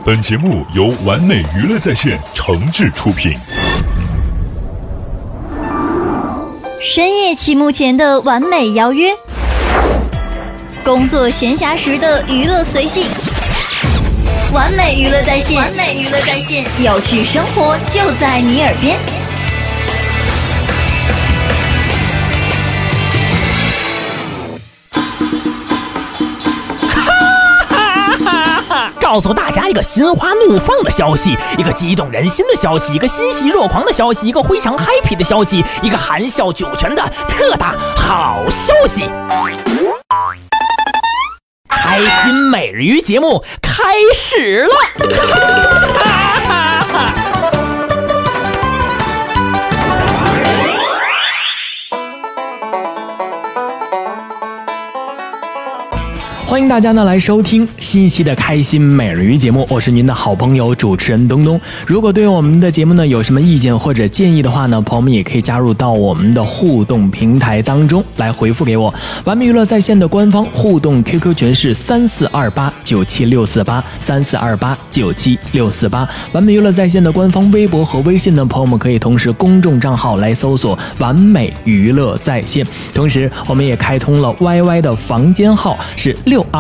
本节目由完美娱乐在线诚挚出品。 深夜期幕前的完美邀约，工作闲暇时的娱乐随性，完美娱乐在线，完美娱乐在线，有趣生活就在你耳边。 告诉大家一个心花怒放的消息，一个激动人心的消息，一个欣喜若狂的消息，一个非常 happy 的消息，一个含笑九泉的特大好消息！开心每日鱼节目开始了！欢迎大家呢来收听新一期的开心每日鱼节目，我是您的好朋友主持人东东。如果对我们的节目呢有什么意见或者建议的话呢，朋友们也可以加入到我们的互动平台当中来回复给我。完美娱乐在线的官方互动 QQ 群是34289764833428976483。完美娱乐在线的官方微博和微信的朋友们可以同时公众账号来搜索完美娱乐在线。同时我们也开通了 YY 的房间号是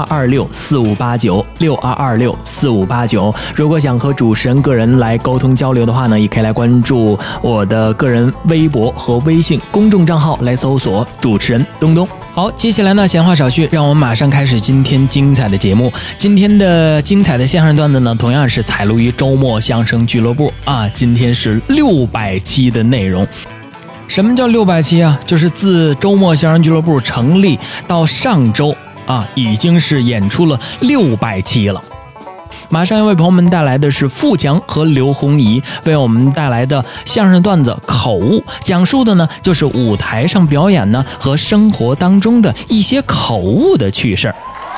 6226458962264589。如果想和主持人个人来沟通交流的话呢，也可以来关注我的个人微博和微信公众账号来搜索主持人东东。好，接下来呢闲话少叙，让我们马上开始今天精彩的节目。今天的精彩的相声段子呢，同样是采录于周末相声俱乐部啊，今天是600期的内容。什么叫600期啊？就是自周末相声俱乐部成立到上周已经是演出了600期了。马上要为朋友们带来的是富强和刘洪怡为我们带来的相声段子口误，讲述的呢就是舞台上表演呢和生活当中的一些口误的趣事。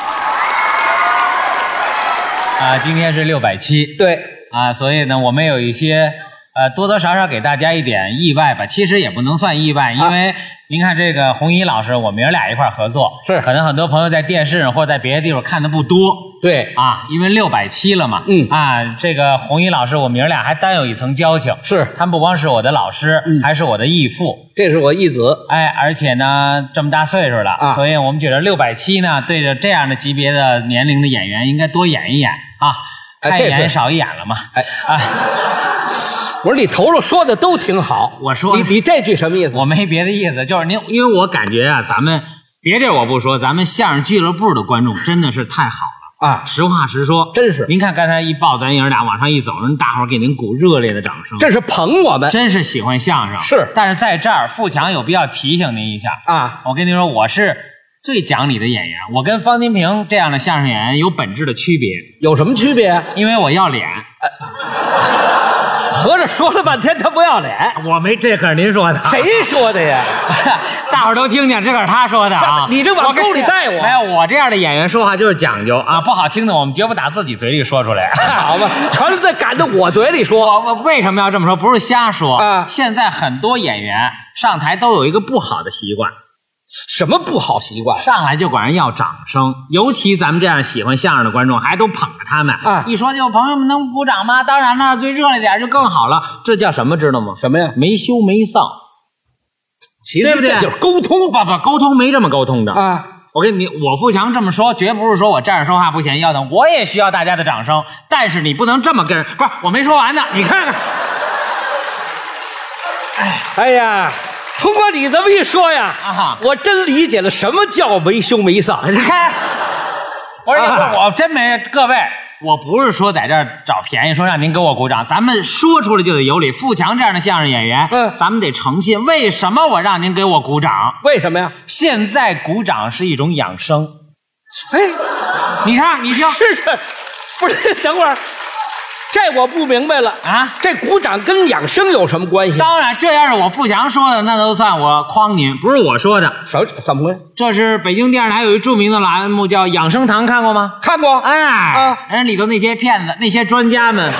今天是600期， 对所以呢我们有一些多多少少给大家一点意外吧，其实也不能算意外，因为您看这个洪怡老师，我们爷俩一块合作， 是可能很多朋友在电视上或在别的地方看的不多， 对因为600期了嘛，这个洪怡老师我们爷俩还单有一层交情， 是他不光是我的老师，还是我的义父， 这是我义子， 而且呢这么大岁数了，所以我们觉得600期呢，对着这样的级别的年龄的演员，应该多演一演太演少一演了嘛， 我说你头了说的都挺好， 我说你这句什么意思？ 我没别的意思，就是您，因为我感觉咱们别地儿我不说，咱们相声俱乐部的观众真的是太好了实话实说， 真是。 您看刚才一抱咱爷俩往上一走，人大伙儿给您鼓热烈的掌声， 这是捧我们， 真是喜欢相声。 是， 但是在这儿富强有必要提醒您一下我跟您说，我是最讲理的演员，我跟方金平这样的相声演员有本质的区别。 有什么区别？ 因为我要脸。 合着说了半天他不要脸， 我没，这可是您说的。 谁说的呀？ 大伙儿都听见，这可是他说的你这往沟里带我。 没有，我这样的演员说话就是讲究不好听的我们绝不打自己嘴里说出来。 好吧，全在赶到我嘴里说。 我为什么要这么说？不是瞎说现在很多演员上台都有一个不好的习惯。 什么不好习惯？ 上来就管人要掌声，尤其咱们这样喜欢相声的观众还都捧着他们一说就朋友们能鼓掌吗？当然了，最热烈点就更好了。这叫什么知道吗？ 什么呀？ 没羞没臊。 其实这就是沟通。 不，沟通没这么沟通的我跟你，我富强这么说，绝不是说我站着说话不嫌要等，我也需要大家的掌声，但是你不能这么跟人，不是我没说完呢，你看看。 哎呀，通过你这么一说呀我真理解了什么叫没羞没臊。 不是我真没，各位，我不是说在这儿找便宜，说让您给我鼓掌，咱们说出来就得有理。富强这样的相声演员咱们得诚信。为什么我让您给我鼓掌？ 为什么呀？ 现在鼓掌是一种养生。你看你听， 是不是？等会儿，这我不明白了这鼓掌跟养生有什么关系？ 当然，这要是我富强说的，那都算我诓您，不是我说的。 怎么回事？ 这是北京电视台有一著名的栏目叫《养生堂》，看过吗？ 看过。 人里头那些骗子，那些专家们，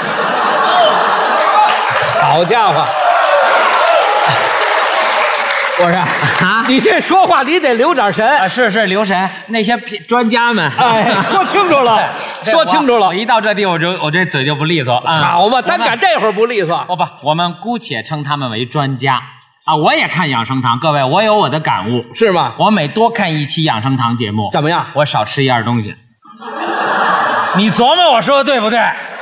好家伙！ 我说你这说话你得留点神是留神。那些专家们， 说清楚了。 说清楚了。 我一到这地我这嘴就不利索。 好吧，单赶这会儿不利索。 我们姑且称他们为专家啊。我也看养生堂，各位，我有我的感悟， 是吗？ 我每多看一期养生堂节目， 怎么样？ 我少吃一样东西。你琢磨我说的对不对？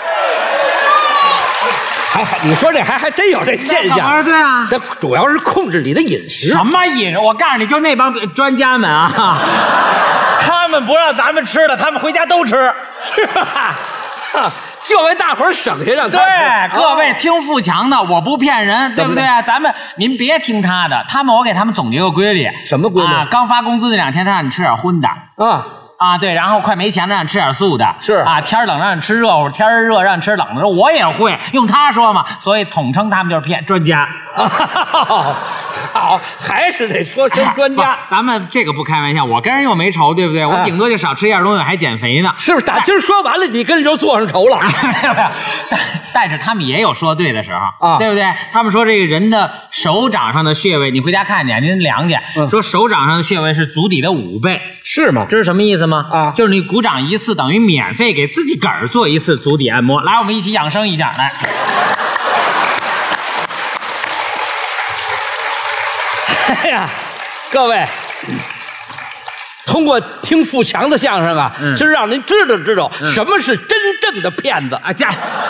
你说这还真有这现象。 对啊， 这主要是控制你的饮食。 什么饮食？我告诉你，就那帮专家们啊，他们不让咱们吃的，他们回家都吃， 是吧？就为大伙儿省下让他吃。 对，各位听富强的，我不骗人，对不对啊？您别听他的，我给他们总结个规律。 什么规律？ 刚发工资那2天，他让你吃点荤的对，然后快没钱了让你吃点素的， 是啊，天冷让你吃热乎，天热让你吃冷的，我也会用他说嘛，所以统称他们就是骗专家。 好，还是得说成专家。 咱们这个不开玩笑，我跟人又没仇，对不对？我顶多就少吃一样东西，还减肥呢， 是不是？打今儿说完了，你跟人就做上仇了。 没有，但是他们也有说对的时候对不对？他们说这个人的手掌上的穴位，你回家看去，您量去，说手掌上的穴位是足底的5倍， 是吗？ 这是什么意思吗？就是你鼓掌一次等于免费给自己个儿做一次足底按摩。来，我们一起养生一下，来。 哎呀，各位，通过听富强的相声啊，今儿让您知道什么是真正的骗子啊！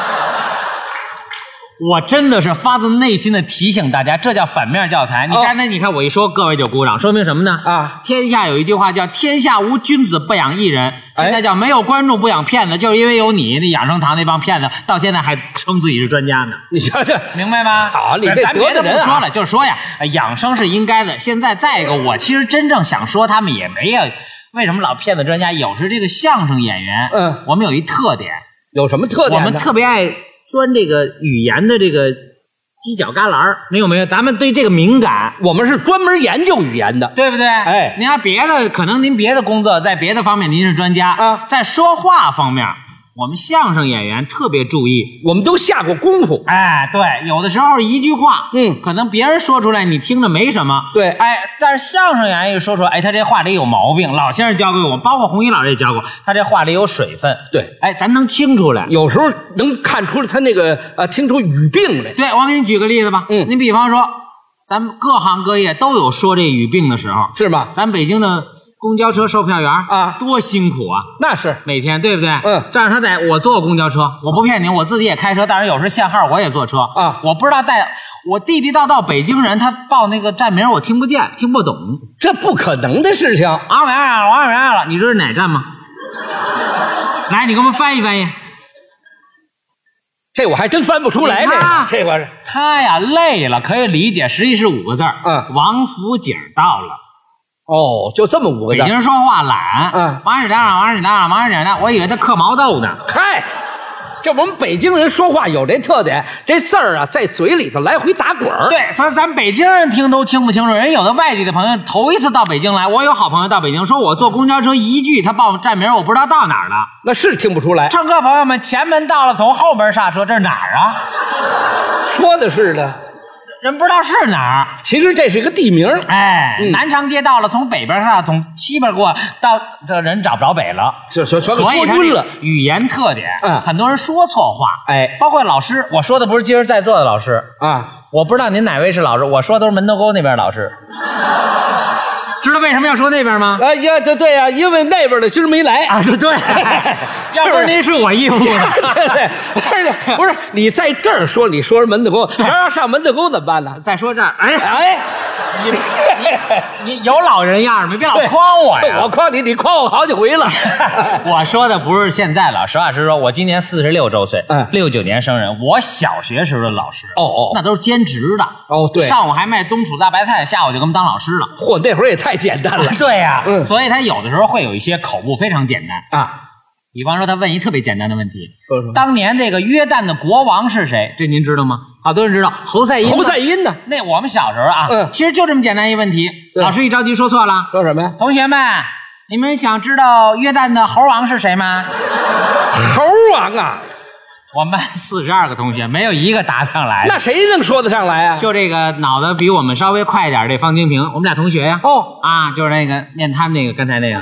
我真的是发自内心的提醒大家，这叫反面教材。你刚才你看我一说，各位就鼓掌，说明什么呢？天下有一句话叫天下无君子不养艺人，现在叫没有观众不养骗子，就是因为有你那养生堂那帮骗子，到现在还称自己是专家呢。你瞧瞧，明白吗？ 好，你这咱别的不说了，就是说呀，养生是应该的。现在再一个，我其实真正想说，他们也没有为什么老骗子专家。有时这个相声演员，我们有一特点， 有什么特点呢？ 我们特别爱钻这个语言的这个犄角旮旯，没有？咱们对这个敏感， 我们是专门研究语言的， 对不对？哎，您要别的，可能您别的工作在别的方面您是专家在说话方面，我们相声演员特别注意， 我们都下过功夫。 哎，对，有的时候一句话，可能别人说出来你听着没什么， 对， 哎，但是相声演员一说出来，哎，他这话里有毛病。老先生教给我，包括弘一老师也教过，他这话里有水分， 对， 哎，咱能听出来， 有时候能看出来他那个听出语病来。 对，我给你举个例子吧，您比方说，咱们各行各业都有说这语病的时候， 是吗？ 咱北京的公交车售票员多辛苦啊！ 那是每天，对不对？这样我坐过公交车，我不骗你，我自己也开车，但是有时限号我也坐车我不知道我地地道道北京人，他报那个站名我听不见，听不懂， 这不可能的事情。 王源了，你知道是哪站吗？来，你给我们翻译翻译。 这我还真翻不出来。这个他呀累了，可以理解，实际是5个字王府井到了。 就这么5个字。 北京人说话懒，王府井到，我以为他嗑毛豆呢。 嗨，这我们北京人说话有这特点，这字儿在嘴里头来回打滚儿。 对，所以咱北京人听都听不清楚。人有的外地的朋友头一次到北京来，我有好朋友到北京，说我坐公交车一句他报站名，我不知道到哪儿了。 那是听不出来。 乘客朋友们，前门到了，从后门下车，这是哪儿啊？ 说的是的。 人不知道是哪儿， 其实这是一个地名。 哎，南长街到了，从北边上，从西边过到，这人找不着北了， 所以他这语言特点，很多人说错话， 哎， 包括老师，我说的不是今儿在座的老师我不知道您哪位是老师，我说都是门头沟那边老师。知道为什么要说那边吗？ 对呀，因为那边的今儿没来对，要不然您是我义务的。 对，不是你在这儿说，你说门头沟，要上门头沟怎么办呢？ 再说这儿，你有老人样没必要诓我呀！ 我诓你，你诓我好几回了。 我说的不是现在了，实话实说，我今年46周岁，69年生人，我小学时候的老师，那都是兼职的， 对， 上午还卖冬储大白菜，下午就给我们当老师了。 嚯，那会儿也太简单了。 对呀，所以他有的时候会有一些口误非常简单比方说他问一特别简单的问题，当年这个约旦的国王是谁？这您知道吗？好多人知道，侯赛因。 侯赛因呢？ 那我们小时候其实就这么简单一问题，老师一着急说错了。 说什么呀？ 同学们，你们想知道约旦的猴王是谁吗？ 猴王啊！ 我们班42个同学没有一个答上来。 那谁能说得上来啊？ 就这个脑子比我们稍微快一点，这方清平，我们俩同学呀。 哦啊，就是那个念他们那个刚才那个。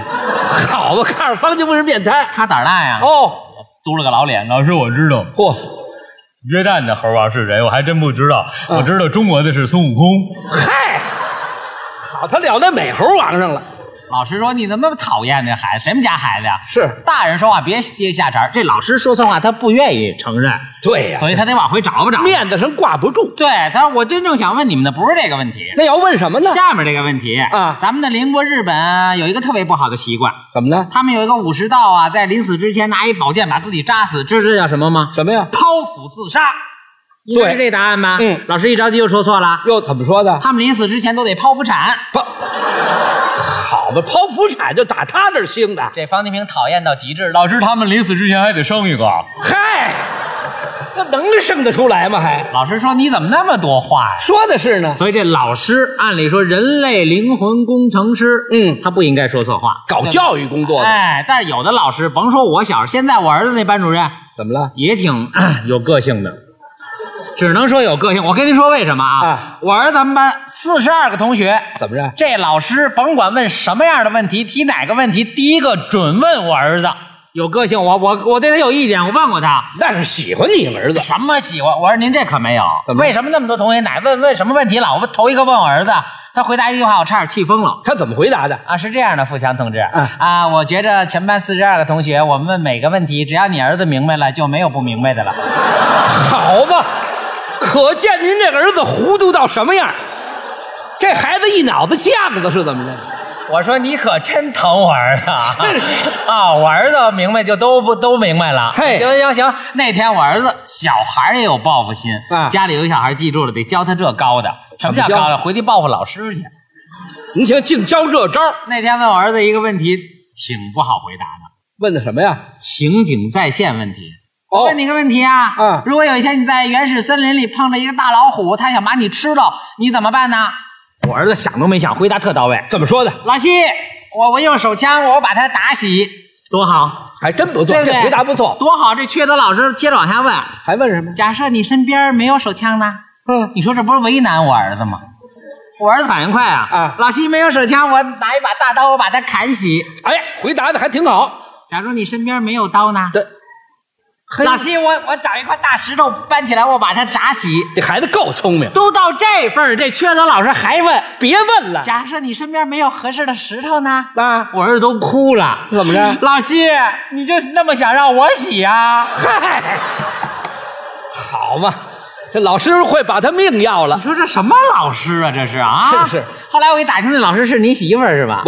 好吧，看着方就不是变态。 他胆大呀。 哦， 嘟了个老脸。老师，我知道。 嚯， 约旦的猴王是谁？我还真不知道。我知道中国的是孙悟空。 嗨，好，他了那美猴王上了。 老师说：“你怎么那么讨厌这孩子？谁们家孩子呀？ 是大人说话别接下茬，这老师说错话他不愿意承认， 对呀， 所以他得往回找不着， 面子上挂不住。 对，他说我真正想问你们的不是这个问题， 那要问什么呢？ 下面这个问题啊， 咱们的邻国日本有一个特别不好的习惯， 怎么呢？ 他们有一个武士道啊，在临死之前拿一宝剑把自己扎死，知道这叫什么吗？ 什么呀？ 剖腹自杀。 对， 是这答案吧？ 嗯， 老师一着急就说错了。 又怎么说的？ 他们临死之前都得剖腹产。 好吧，剖腹产就打他这儿兴的。 这方金平讨厌到极致。 老师，他们临死之前还得生一个。 嗨，那能生得出来吗？还老师说你怎么那么多话呀？ 说的是呢。 所以这老师按理说人类灵魂工程师，他不应该说错话， 搞教育工作的。 哎，但是有的老师，甭说我小，现在我儿子那班主任怎么了？ 也挺有个性的，只能说有个性。我跟您说为什么啊？我儿子他们班42个同学， 怎么着？ 这老师甭管问什么样的问题，提哪个问题，第一个准问我儿子。有个性，我对他有意见，我问过他， 那是喜欢你儿子。 什么喜欢？我说您这可没有。为什么那么多同学哪问什么问题，老头一个问我儿子？他回答一句话，我差点气疯了。 他怎么回答的？ 啊，是这样的，富强同志，我觉着全班42个同学，我们问每个问题，只要你儿子明白了，就没有不明白的了。 好吧，可见您这个儿子糊涂到什么样？这孩子一脑子犟子是怎么着？ 我说你可真疼我儿子啊！我儿子明白就都明白了。 嘿， 行。那天我儿子小孩也有报复心啊，家里有小孩记住了，得教他这高的。什么叫高的？回去报复老师去。 你瞧，净教这招。 那天问我儿子一个问题，挺不好回答的。 问的什么呀？ 情景再现问题。我问你个问题啊，如果有一天你在原始森林里碰着一个大老虎，它想把你吃了，你怎么办呢？我儿子想都没想，回答特到位。 怎么说的？ 老西，我用手枪，我把它打死，多好， 还真不错， 对不对？ 这回答不错， 多好。这缺德老师接着往下问， 还问什么？ 假设你身边没有手枪呢？你说这不是为难我儿子吗？我儿子反应快啊！老西没有手枪，我拿一把大刀，我把它砍死。 哎，回答的还挺好。 假如你身边没有刀呢？ 对。 老西，我找一块大石头搬起来，我把它砸死。 这孩子够聪明， 都到这份儿，这缺德老师还问， 别问了。 假设你身边没有合适的石头呢？我儿子都哭了。 怎么着？ 老西，你就那么想让我洗啊？ 嗨，好嘛，这老师会把他命要了。 你说这什么老师啊？这是啊？ 是。 后来我一打听，那老师是你媳妇儿是吧？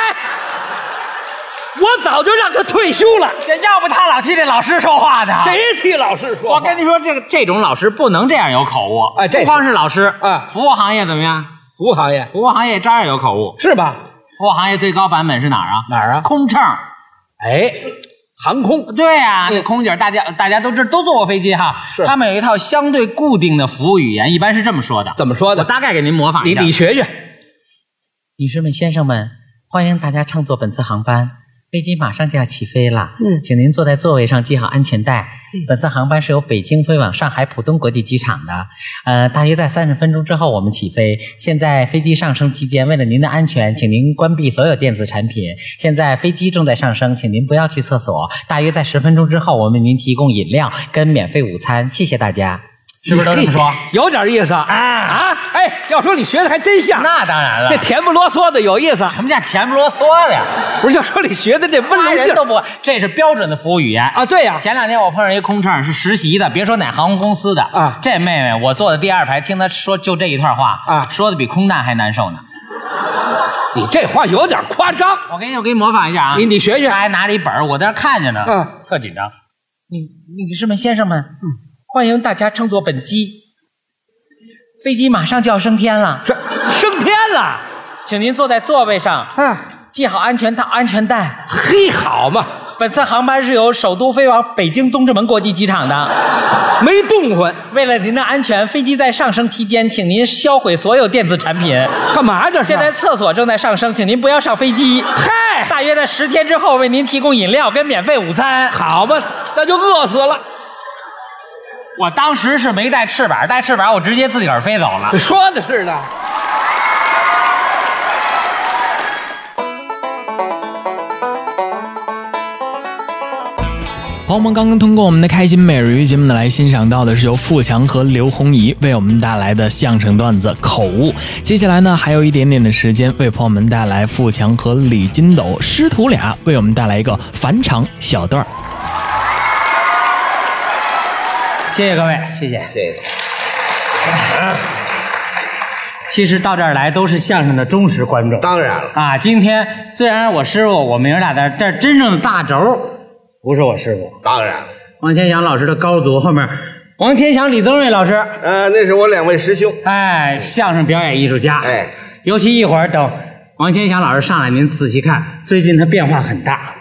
我早就让他退休了， 要不他老替这老师说话的。 谁替老师说话？ 我跟你说，这种老师不能这样有口误。不光是老师服务行业怎么样？ 服务行业照样有口误， 是吧？ 服务行业最高版本是哪儿啊？ 哪儿啊？ 空乘。 哎，航空。 对啊，那空姐大家都知道，都坐过飞机哈。 是。 他们有一套相对固定的服务语言，一般是这么说的。 怎么说的？ 我大概给您模仿一下。 你学学。 女士们、先生们，欢迎大家乘坐本次航班。飞机马上就要起飞了，请您坐在座位上系好安全带。本次航班是由北京飞往上海浦东国际机场的，大约在30分钟之后我们起飞。现在飞机上升期间，为了您的安全，请您关闭所有电子产品。现在飞机正在上升，请您不要去厕所。大约在10分钟之后，我们为您提供饮料跟免费午餐，谢谢大家。是不是都这么说？ 有点意思啊！哎，要说你学的还真像。 那当然了， 这甜不啰嗦的有意思。 什么叫甜不啰嗦的呀？ 不是，要说你学的这温柔劲都不会，这是标准的服务语言啊！对呀， 前2天我碰上一空乘是实习的，别说哪航空公司的啊，这妹妹我坐的第2排，听她说就这一段话啊，说的比空难还难受呢。 你这话有点夸张。 我给你模仿一下啊， 你学学。 她还拿着一本，我在那看着呢，特紧张。女士们、先生们，欢迎大家乘坐本机。飞机马上就要升天了， 升天了， 请您坐在座位上，系好安全带。 嘿，好嘛！ 本次航班是由首都飞往北京东直门国际机场的， 没动换。 为了您的安全，飞机在上升期间，请您销毁所有电子产品。 干嘛这是？ 现在厕所正在上升，请您不要上飞机。 嗨， 大约在10天之后为您提供饮料跟免费午餐。 好吧，那就饿死了。 我当时是没带翅膀，带翅膀我直接自个儿飞走了。 说的是呢。 朋友们刚刚通过我们的开心每日鱼节目呢，来欣赏到的是由富强和刘洪怡为我们带来的相声段子口误。接下来呢，还有一点点的时间，为朋友们带来富强和李金斗师徒俩为我们带来一个返场小段。 谢谢各位，谢谢。其实到这儿来都是相声的忠实观众。 当然了啊，今天虽然我师傅我名儿大，但这真正的大轴不是我师傅。 当然， 王千祥老师的高祖后面，王千祥、李增瑞老师， 那是我2位师兄。 哎，相声表演艺术家。 哎， 尤其一会儿等王千祥老师上来，您仔细看，最近他变化很大。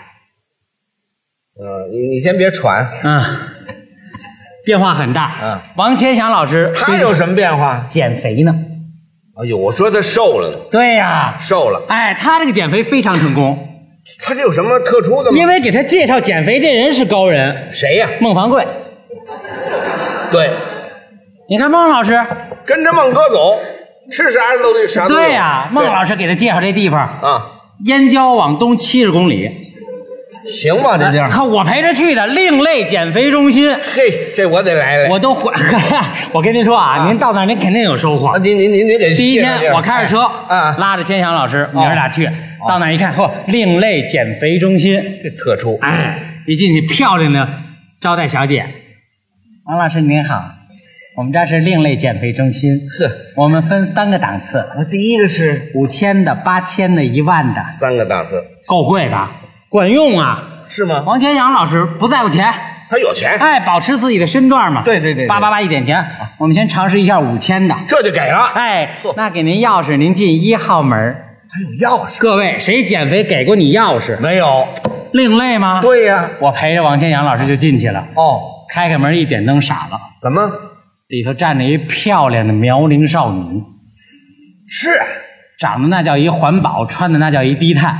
你先别喘。 变化很大。王千祥老师他有什么变化？ 减肥呢。 哎呦，我说他瘦了呢。 对呀， 瘦了。 哎，他这个减肥非常成功。 他这有什么特殊的吗？ 因为给他介绍减肥这人是高人。 谁呀？ 孟凡贵。 对， 你看孟老师跟着孟哥走，吃啥都得啥都有。 对呀，孟老师给他介绍这地方啊， 燕郊往东70公里。 行吧，这地儿。 看我陪着去的另类减肥中心。 嘿，这我得来。 我都我跟您说啊，您到那儿您肯定有收获。 您给第一天我开着车拉着千祥老师，我们俩去。到那一看，嚯，另类减肥中心， 这特殊。 哎，一进去漂亮的招待小姐，王老师您好，我们这是另类减肥中心。我们分3个档次。 第一个是 5000的、8000的、10000的 ，3个档次， 够贵的，管用啊。 是吗？ 王千祥老师不在乎钱， 他有钱， 哎，保持自己的身段嘛。 对 888一点钱，我们先尝试一下5000的， 这就给了。 哎，那给您钥匙，您进1号门。 还有钥匙？ 各位，谁减肥给过你钥匙？ 没有。 另类吗？ 对呀， 我陪着王千祥老师就进去了。开开门一点灯傻了。 怎么？ 里头站着一漂亮的苗龄少女。 是， 长得那叫一环保，穿的那叫一低碳。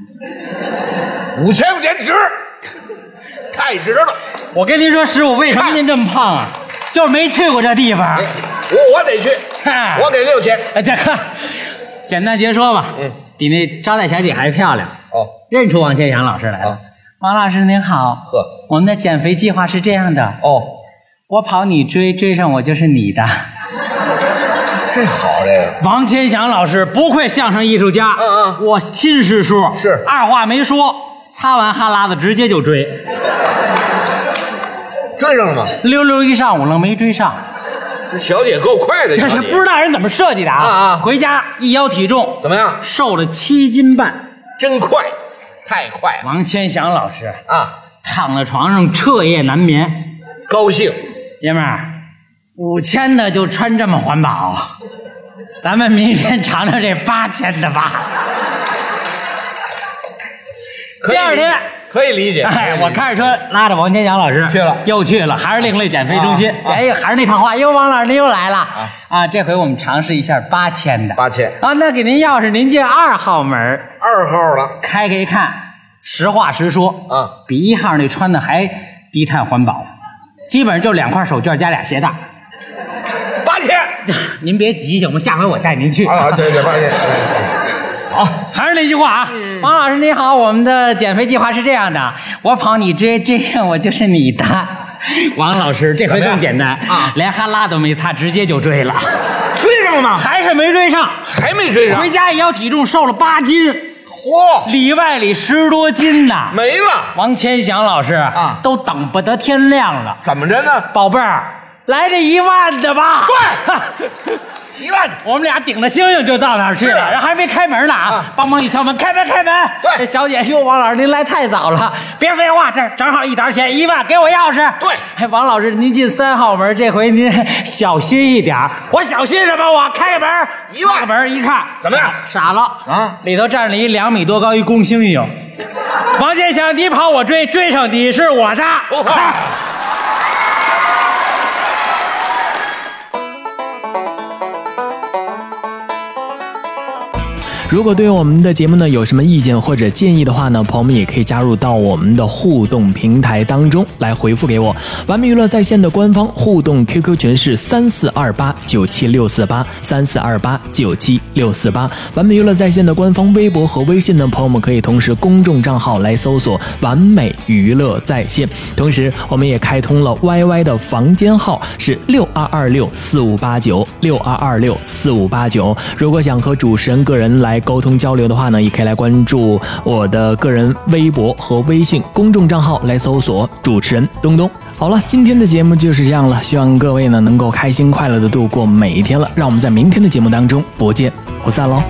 5000块钱值，太值了。 我跟您说，师傅，为什么您这么胖啊？就是没去过这地方。 我得去，我给6000。 哎，这个简单截说吧，比那招待小姐还漂亮。认出王千祥老师来了。王老师您好，我们的减肥计划是这样的。我跑你追，追上我就是你的。 这好，这个王千祥老师不愧相声艺术家。我亲师叔， 是二话没说，擦完哈喇子直接就追。 追上了吗？ 溜溜一上午了没追上。 小姐够快的， 这是不知道人怎么设计的啊！回家一摇体重怎么样？ 瘦了7斤半， 真快，太快了。 王千祥老师躺在床上彻夜难眠， 高兴。 爷们儿，5000的就穿这么环保，咱们明天尝尝这8000的吧。第二天可以理解。 哎，我开着车拉着王千祥老师又去了，还是另类减肥中心。哎，还是那套话，王老师您又来了啊！这回我们尝试一下8000的。 8000 啊，那给您钥匙，您进2号门。 2号了。 开一看，实话实说比1号那穿的还低碳环保，基本上就2块手绢加俩鞋带。 8000， 您别急行吗？下回我带您去。 对，8000。 好，还是那句话啊，王老师你好，我们的减肥计划是这样的，我跑你追，追上我就是你的。王老师这回更简单连哈拉都没擦，直接就追了。 追上了吗？ 还是没追上， 还没追上。 回家一摇体重，瘦了8斤，里外里10多斤呢， 没了。 王千祥老师都等不得天亮了。 怎么着呢？ 宝贝儿，来这10000的吧。 对。10000， 我们俩顶着星星就到那儿去了，然后还没开门呢帮忙一敲门，开门。 对， 这小姐哟，王老师您来太早了，别废话，这正好1沓钱，10000，给我钥匙。 对， 哎，王老师您进3号门，这回您小心一点。我小心什么？我开门，10000，门一看， 怎么样？ 傻了里头站着一2米多高一公猩猩。王建祥，你跑我追，追上你是我的。 如果对我们的节目呢有什么意见或者建议的话呢，朋友们也可以加入到我们的互动平台当中来回复给我。完美娱乐在线的官方互动 QQ 群是34289766483428976648。完美娱乐在线的官方微博和微信的朋友们可以同时公众账号来搜索完美娱乐在线。同时我们也开通了 YY 的房间号是6226458962264589。如果想和主持人个人来沟通交流的话呢，也可以来关注我的个人微博和微信公众账号来搜索主持人东东。好了，今天的节目就是这样了，希望各位呢能够开心快乐的度过每一天了。让我们在明天的节目当中不见不散喽。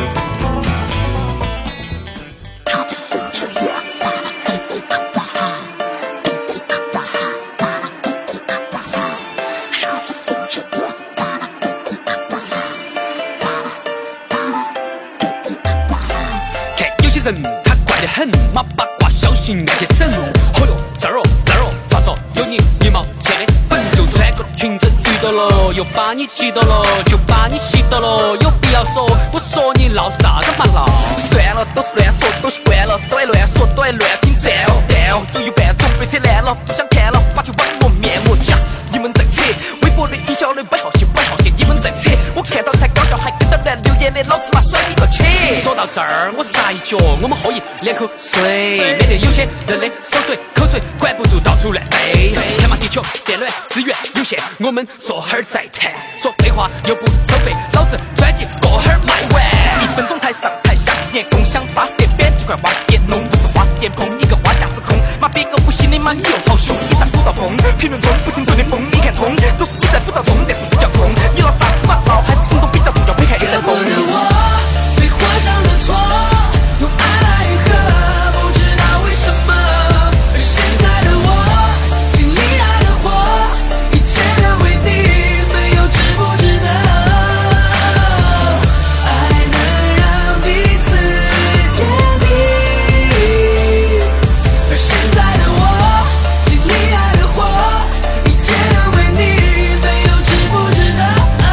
他快得很，妈八卦小心爱去整。哦哟，这儿哦那儿哦，抓着有你1毛钱的粉，就穿个裙子遇到了，又把你记到了，就把你洗到了。有必要说，我说你闹啥子嘛闹？算了，都是乱说，都习惯了，都爱乱说，都爱乱听赞哦。但哦，有一半准备扯烂了，不想看了，把球网络面膜夹。你们在扯，微博的营销的摆好些，你们在扯，我看到太搞笑，还跟到来留言的，老子妈甩你个切！说到这儿，我撒一脚，我们喝一2口水，免得有些人的手水口水管不住到处乱飞。天马地球电暖资源有限，我们坐会儿再谈。说废话又不收费，老子专辑过会儿卖完。1分钟台上台下10年，共享80点编几块花式点弄，不是花式点碰一个花架子空。妈别个不信你妈你又好凶，你在辅导风，评论中不停对你疯，你看通，都是你在辅导中，但是不叫空。你闹啥子嘛闹，还是行动比较重要，别看一人疯。 画上的错，用爱来愈合，不知道为什么。而现在的我，经历爱的火，一切都为你，没有值不值得。爱能让彼此甜蜜。而现在的我，经历爱的火，一切都为你，没有值不值得。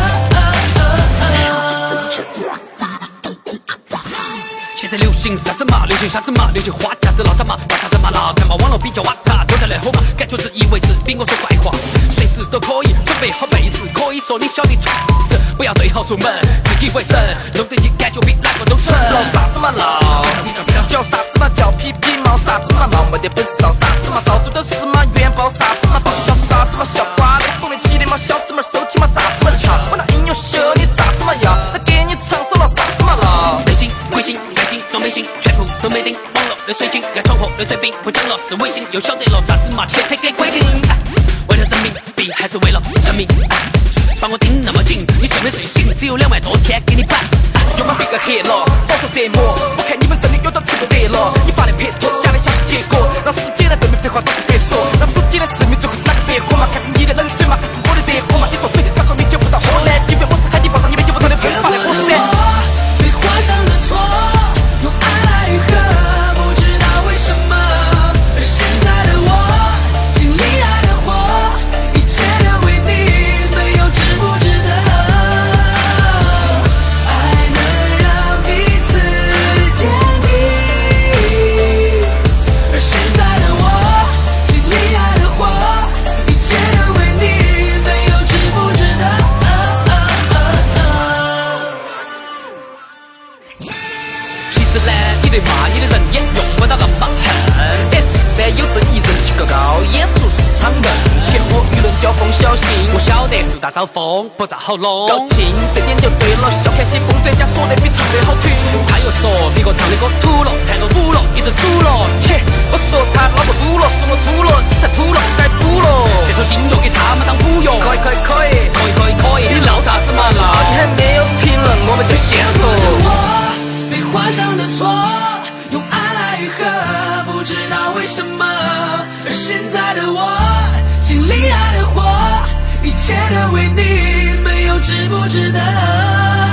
现在流行啥子嘛？流行啥子嘛？流行花架子闹啥嘛？闹啥子嘛闹？看嘛网络比较瓦卡，都在乱吼嘛，感觉自以为是，比我说坏话，随时都可以准备好背时，可以说你晓得子，不要对号入门，自以为神，弄得你感觉比哪个都蠢。闹啥子嘛闹？叫啥子嘛叫皮皮毛？啥子嘛闹？没得本事烧啥子嘛烧？做的事嘛原爆啥子嘛爆？笑啥子嘛笑？瓜的后面起的嘛小子嘛收起嘛大子嘛翘，我那音乐秀你咋子嘛要？再给你唱首闹啥子嘛闹？微信微信。装微信，全部都没顶，网络的水军要闯祸的水兵，不讲了是微信，又晓得了啥子嘛？切给规定，为了人民币还是为了生命？把我盯那么紧，你睡没睡醒？只有2万多天给你办，又把别个黑了，饱受折磨。我看你们真的有点吃不得了，你发的撇脱，加的消息结果，让世界来证明废话都是别说，让世界来证明最后是哪个别火嘛？看是你的冷水嘛，还是我的热火嘛？你说水，咋说你就不到河南？因为我是海底爆炸，你们就不懂的喷发的火山。 被画上的错。用爱来愈合，不知道为什么。而现在的我，经历爱的火，一切都为你，没有值不值得。爱能让彼此甜蜜。而现在的我，经历爱的火，一切都为你，没有值不值得。 你对骂你的人也用不到那么狠。S3有正义人气个高，演出市场人，切合舆论交锋小心。我晓得树大招风，不遭好弄。高清这点就对了，笑看西风专家说的比唱的好听。他又说别个唱的歌土了，太落伍了，一直输了。切，我说他脑壳堵了，说我土了，你才土了，该补了。这首音乐给他们当补用。可以，你闹啥子嘛闹？你还没有评论，我们就先说。 被画上的错，用爱来愈合，不知道为什么。而现在的我，经历爱的火，一切都为你，没有值不值得。